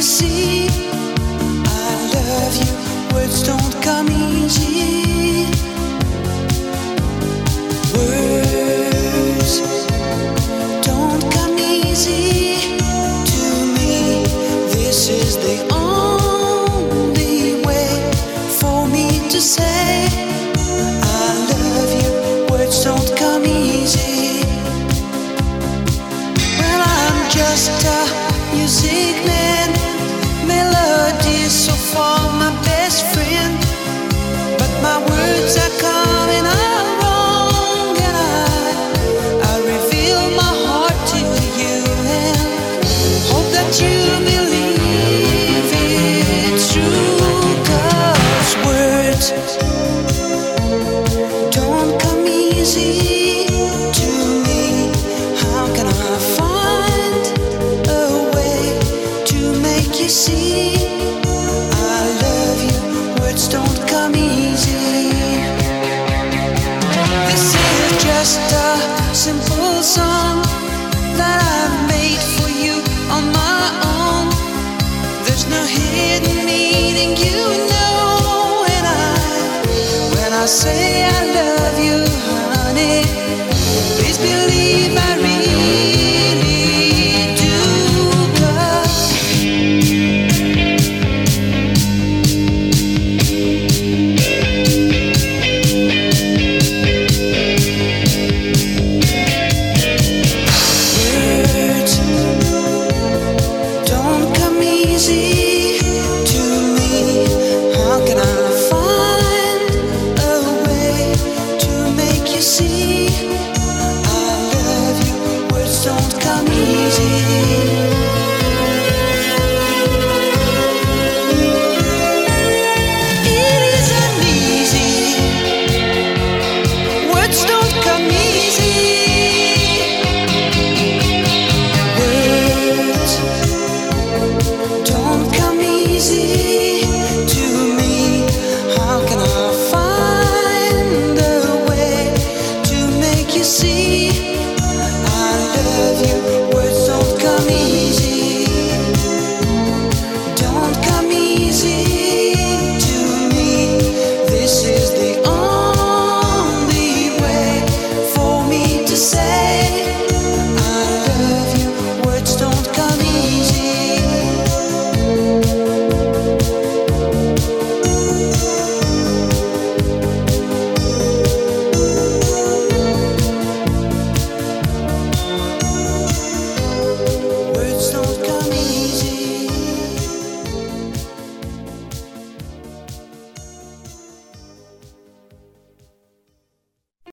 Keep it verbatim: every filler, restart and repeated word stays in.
see. I love you, words don't come easy. Words don't come easy to me. This is the only way for me to say I love you. Words don't come easy. Well, I'm just a music man, melodies so far my best friend, but my words are coming out wrong, and I, I reveal my heart to you and hope that you believe it's true, 'cause words don't come easy to me. How can I find a way to make you see I love you? Words don't come easy. This is just a simple song that I've made for you on my own. There's no hidden meaning, you know, and I, when I say I love you, honey, please believe I really do. 'Cause words don't come easy to me. How can I find a way to make you see I love you? Words don't come easy.